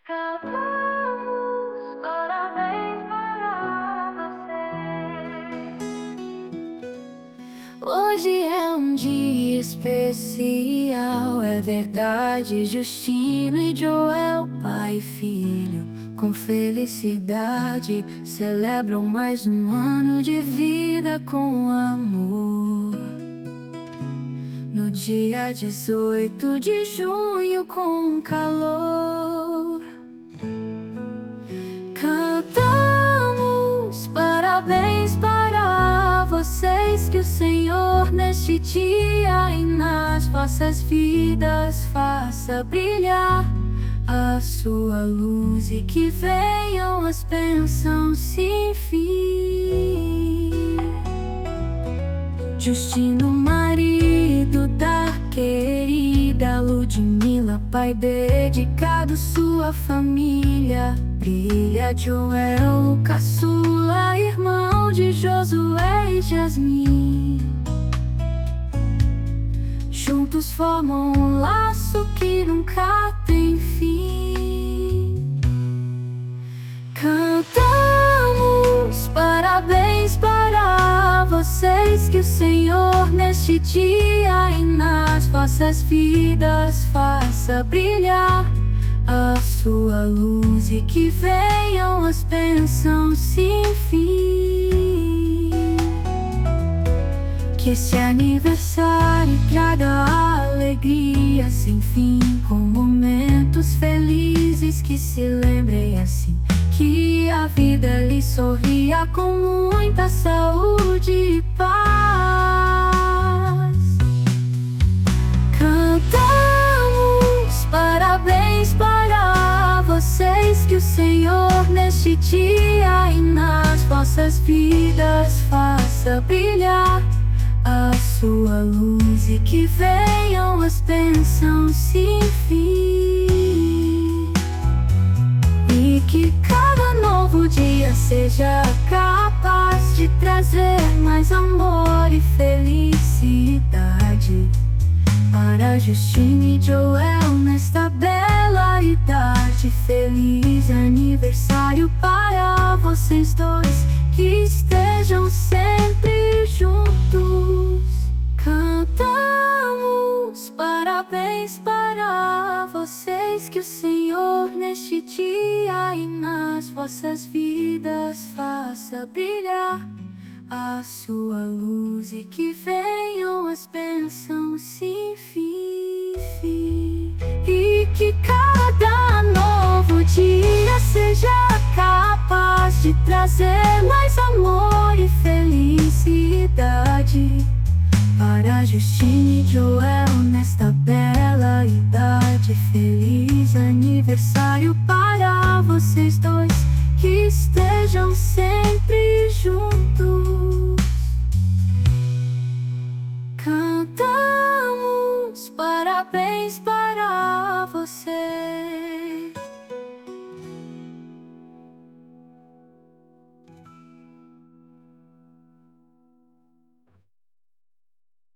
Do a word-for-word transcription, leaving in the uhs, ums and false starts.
Cantamos parabéns para você. Hoje é um dia especial, é verdade. Justino e Joel, pai e filho, com felicidade, celebram mais um ano de vida com amor. No dia dezoito de junho, com calor, cantamos parabéns para vocês. Que o Senhor neste dia e nas vossas vidas faça brilhar a sua luz, e que venham as bênçãos sem fim. Justino, marido da querida Ludmila, pai dedicado, sua família brilha. Joel, caçula, irmão de Josué e Jasmin, juntos formam um laço que nunca tem fim. Cantamos parabéns para vocês. Que o Senhor neste dia e nas vossas vidas faça brilhar a sua luz, e que venham as bênçãos sem fim. Que esse aniversário traga alegria sem fim, com momentos felizes que se lembrem assim. Que a vida lhe sorria com muita saúde e paz. Cantamos parabéns para vocês. Que o Senhor neste dia e nas vossas vidas faça brilhar a sua luz, e que venham as bênçãos sem fim. E que cada novo dia seja capaz de trazer mais amor e felicidade para Justino e Joel nesta bela idade. Feliz aniversário para vocês dois, que estejam sempre juntos. Cantamos parabéns para vocês. Que o Senhor neste dia e nas vossas vidas faça brilhar a sua luz, e que venham as bênçãos sem fim. E que cada novo dia seja capaz de trazer mais amor e felicidade para Justino e Joel nesta bela idade. Feliz aniversário para vocês dois, que estejam sempre